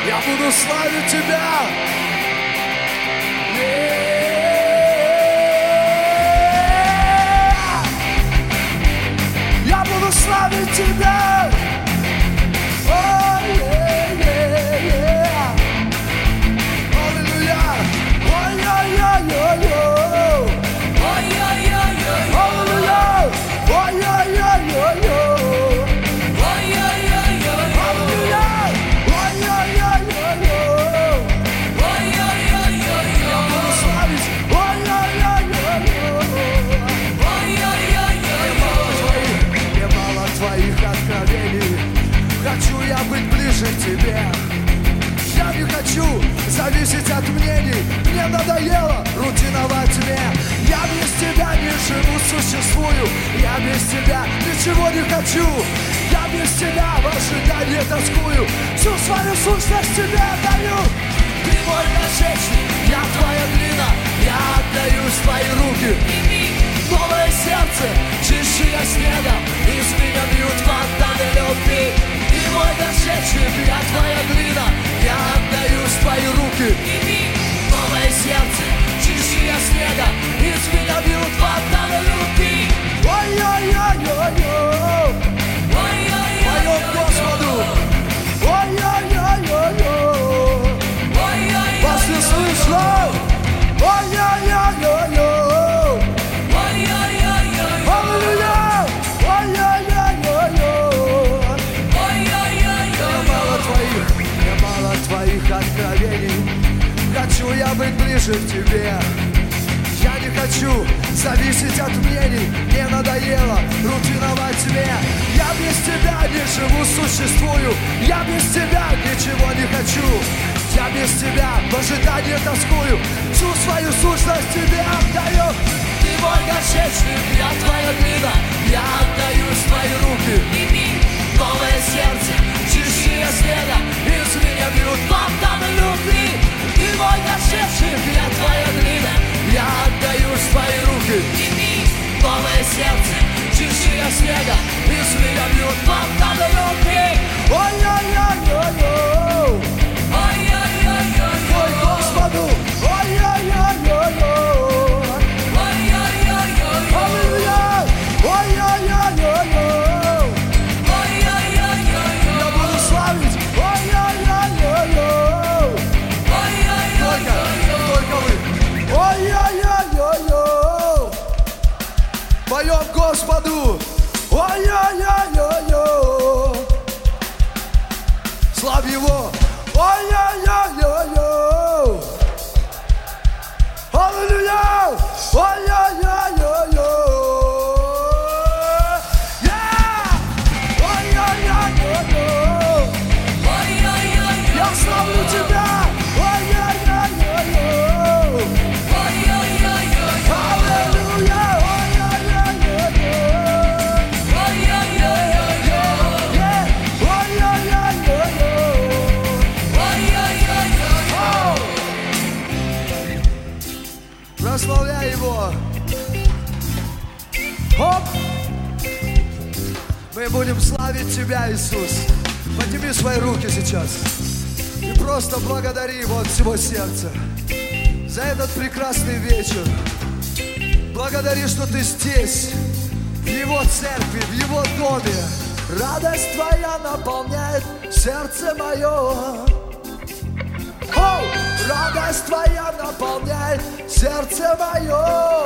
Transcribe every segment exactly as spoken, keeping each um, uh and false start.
Я буду славить Тебя. Я буду славить Тебя. Хочу я быть ближе к Тебе. Я не хочу зависеть от мнений. Мне надоело рутиновать мне. Я без Тебя не живу, существую. Я без Тебя ничего не хочу. Я без Тебя в ожидании тоскую. Всю свою сущность Тебе отдаю. Ты мой горшечник, я Твоя глина. Я отдаюсь в Твои руки. Новое сердце, чище я снега. Из меня бьют фонтаны любви. Ты мой горшечник, я Твоя глина. Я отдаюсь в Твои руки. Новое сердце, чище я снега. Из меня бьют фонтаны любви. Ой-ой-ой-ой-ой. Поем Господу. Ой-ой-ой-ой-ой. Вас не слышно? Ой-ой-ой-ой-ой. Твоих откровений. Хочу я быть ближе к Тебе. Я не хочу зависеть от мнений. Мне надоело рутиновать мне. Я без Тебя не живу, существую. Я без Тебя ничего не хочу. Я без Тебя в ожидании тоскую. Всю свою сущность Тебе отдаю. Ты мой горшечник, я Твоя глина. Я отдаюсь в Твои руки. Новое сердце, чище я снега. Из меня бьют фонтаны любви. Ты мой горшечник, я Твоя глина. Я отдаюсь в Твои руки. Новое сердце, чище я снега. Из меня бьют фонтаны любви. Ой-ой-ой-ой-ой. Ой-ой-ой-ой. Ой, Господу. Ой-ой-ой-ой-ой. Ой-ой-ой-ой-ой. Аллилуйя. Ой-ой-ой-ой-ой. Поем Господу. Ой-ой-ой-ой-ой. Славь Его. Ой-ой-ой-ой-ой. Аллилуйя. Ой-ой-ой-ой-ой. Ой-ой-ой-ой-ой. Я славлю Тебя. Ой-ой-ой-ой-ой. Аллилуйя. Прославляй Его. Оп! Мы будем славить Тебя, Иисус. Подними свои руки сейчас и просто благодари Его от всего сердца за этот прекрасный вечер. Благодари, что Ты здесь, в Его церкви, в Его доме. Радость Твоя наполняет сердце мое. Оу! Радость Твоя наполняет сердце мое.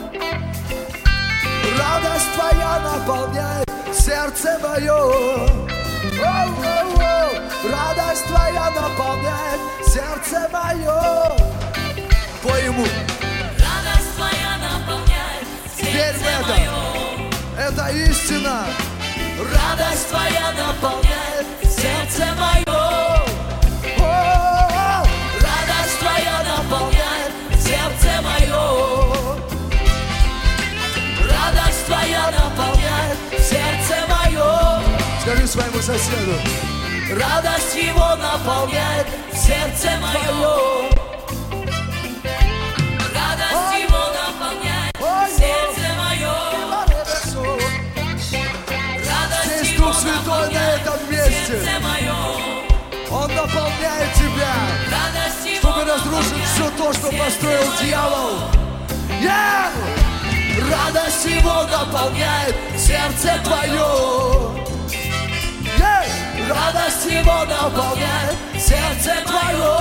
Радость Твоя наполняет сердце мое. Оу-оу-оу. Радость Твоя наполняет сердце мое. Пой Ему. Радость Твоя наполняет сердце мое. Это истина. Радость Твоя наполняет сердце мое. Радость Твоя наполняет сердце мое. Радость Твоя наполняет сердце мое. Скажи своему соседу. Радость Его наполняет сердце мое. Радость Его наполняет сердце мое. Радость Его Святой на этом месте. сердце мое. Он наполняет тебя, Радость его чтобы разрушить наполняет все то, что сердце построил мое. дьявол. Yeah! Радость его наполняет сердце твое. Yeah! Радость его наполняет сердце твое.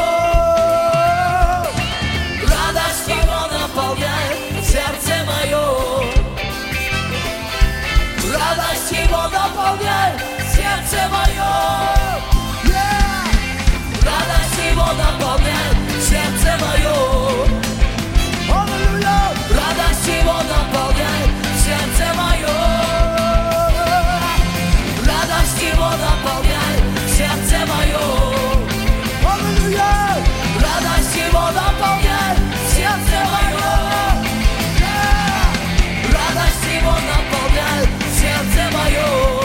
Радость его наполняет сердце мое. Радость его наполняет сердце мое. Yeah! Радость его наполняет сердце мое. Аллилуйя! Радость его наполняет сердце мое. Радость его наполняет сердце мое. Аллилуйя! Радость его наполняет сердце мое. Yeah! Радость его наполняет сердце мое.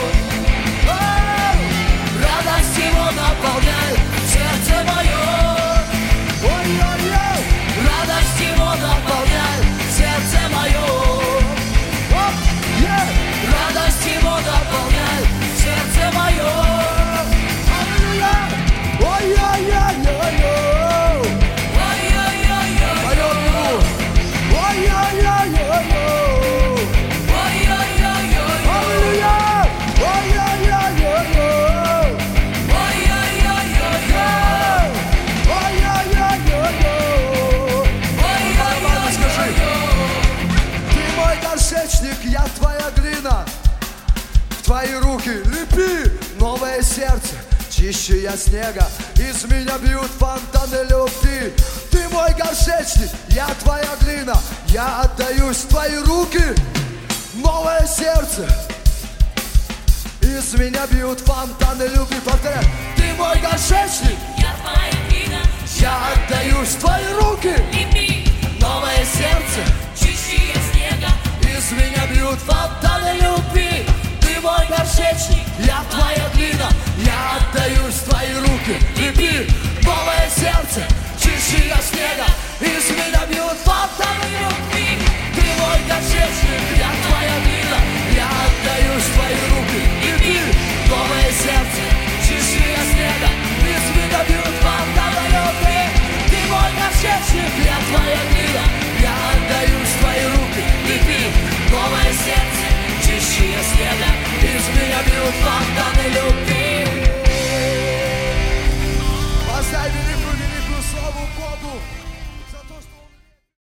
Радость его наполняет сердце мое. Ой-ой-ой! Радость его наполняет сердце мое. Радость его наполняет сердце мое. Аллилуйя! Ой-ой-ой-ой-ой! Ой-ой-ой-ой. Поем ему! Ой-ой-ой-ой-ой! Ой-ой-ой-ой. Аллилуйя! Ой-ой-ой-ой-ой! Ой-ой-ой-ой. Ой-ой-ой-ой-ой! Нормально скажи! Ты мой горшечник, я твоя глина. В твои руки лепи новое сердце, чище я снега. Из меня бьют фонтаны любви. Ты мой горшечник, я твоя глина. Я отдаюсь в твои руки. Новое сердце. Из меня бьют фонтаны любви. Повторяй. Ты мой горшечник, Я твоя глина, я отдаюсь в твои руки.